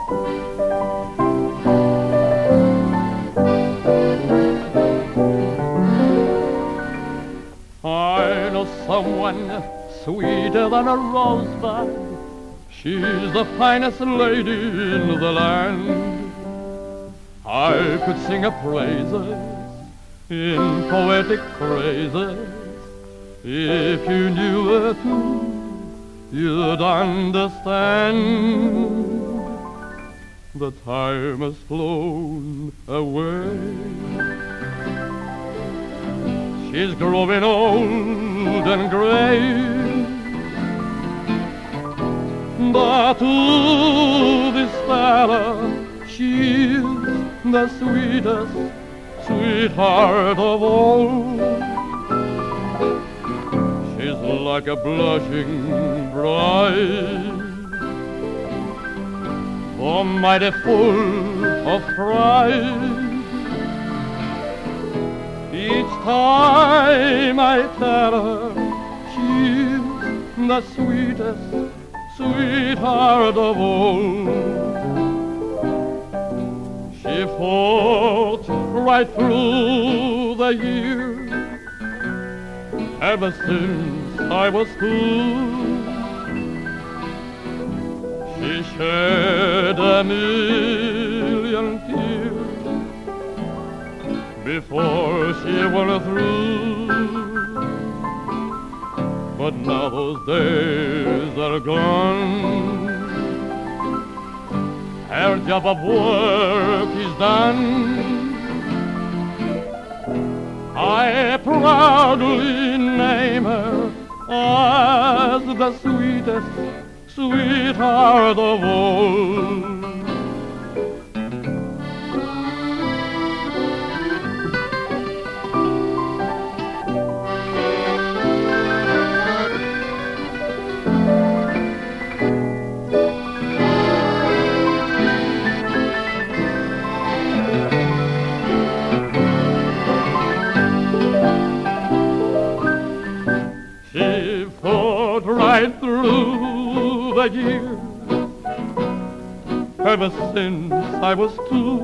I know someone sweeter than a rosebud. She's the finest lady in the land. I could sing her praises in poetic phrases. If you knew her too, you'd understand. The time has flown away. She's growing old and gray, but to this fella she's the sweetest sweetheart of all. She's like a blushing bride, oh mighty full of pride. Each time I tell her she's the sweetest sweetheart of all. She fought right through the years, ever since I was 2. She shed a million tears before she went through. But now those days are gone. Her job of work is done. I proudly name her as the sweetest sweetheart of all. She fought right through the years, ever since I was 2.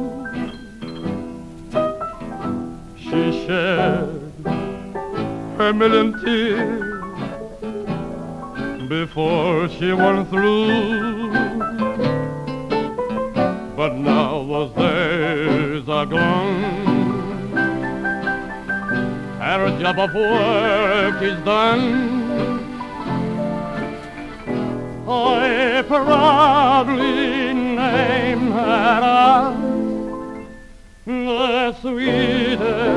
She shed her million tears before she went through. But now those days are gone. Her job of work is done. I proudly name her as the sweetest